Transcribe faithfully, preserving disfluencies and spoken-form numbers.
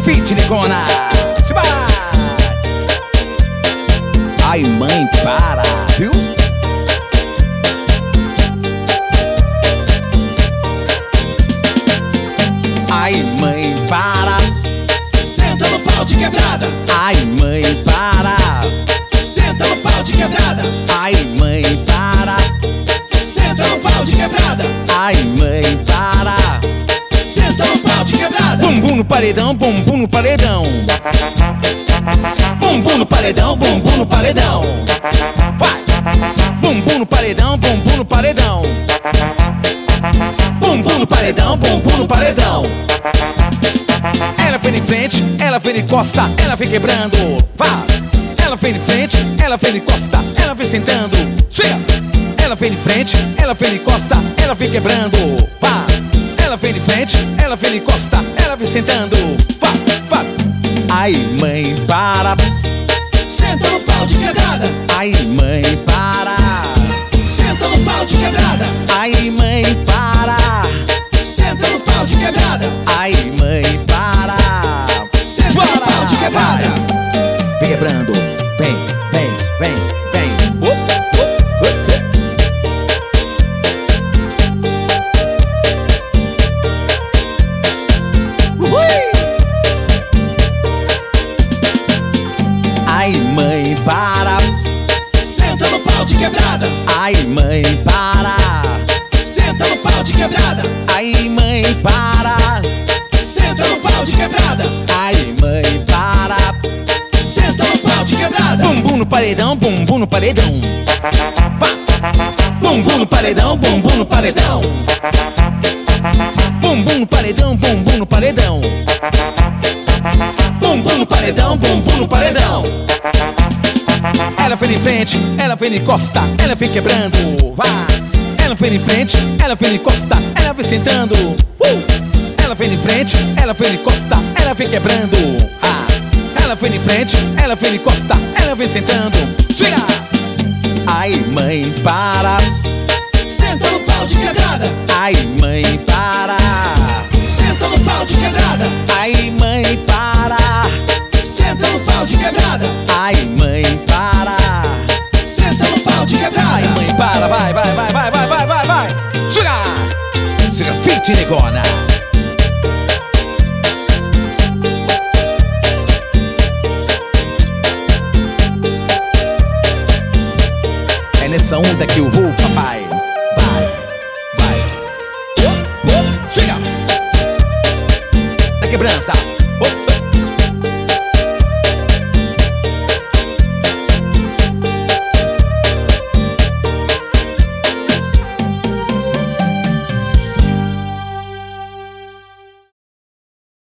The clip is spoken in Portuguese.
Fit Negona. Se vai. Ai mãe, para, viu? Ai mãe, para. Senta no pau de quebrada. Ai mãe, para. Senta no pau de quebrada. Ai mãe, para. Senta no pau de quebrada. Ai mãe, para. Senta no pau de quebrada. Bumbum no paredão, bumbum no paredão. Bumbum no paredão, bumbum no paredão. Vai! Bumbum no paredão, bumbum no paredão. Bumbum no paredão, bumbum no paredão. Ela vem em frente, ela vem de costa, ela vem quebrando. Vá! Ela vem em frente, ela vem de costa, ela vem sentando. Chega! Ela vem em frente, ela vem de costa, ela vem quebrando. Vá! Ela vem em frente, ela vem de costa, ela vem sentando. Vá! Vá! Ai mãe, para. Senta no pau de quebrada. Ai mãe, para. Senta no pau de quebrada. Ai mãe, para. Senta no pau de quebrada. Ai mãe, para. Senta no pau de quebrada. Vem quebrando, vem, vem, vem, vem. Oh, oh, oh, oh. Ui. Ai mãe, para. Senta no pau de quebrada. Ai mãe, para. Senta no pau de quebrada. Ai mãe, para. Senta no pau de quebrada. Ai mãe, para. Senta no pau de quebrada. Bumbum no paredão, bumbum no paredão. Pá. Bumbum no paredão, bumbum no paredão. Bumbum no paredão, bumbum no paredão. Bumbum no paredão, bumbum no paredão. Ela vem em frente, ela vem de costa, ela vem quebrando. Vá. Ela vem em frente, ela vem de costa, ela vem sentando. Uh. Ela vem em frente, ela vem de costa, ela vem quebrando. Ah. Ela vem em frente, ela vem de costa, ela vem sentando. Chega! Ai mãe, para. Senta no pau de quebrada. Ai mãe, para. Senta no pau de quebrada. Ai mãe, para. Senta no pau de quebrada. Ai mãe, para. Senta no pau de quebrada. Ai mãe, para, vai, vai, vai, vai, vai, vai, vai, vai. Chega! Chega, Fit Negona. É nessa onda que eu vou, papai. Vai, vai. Oh, oh, chega! Da quebrança.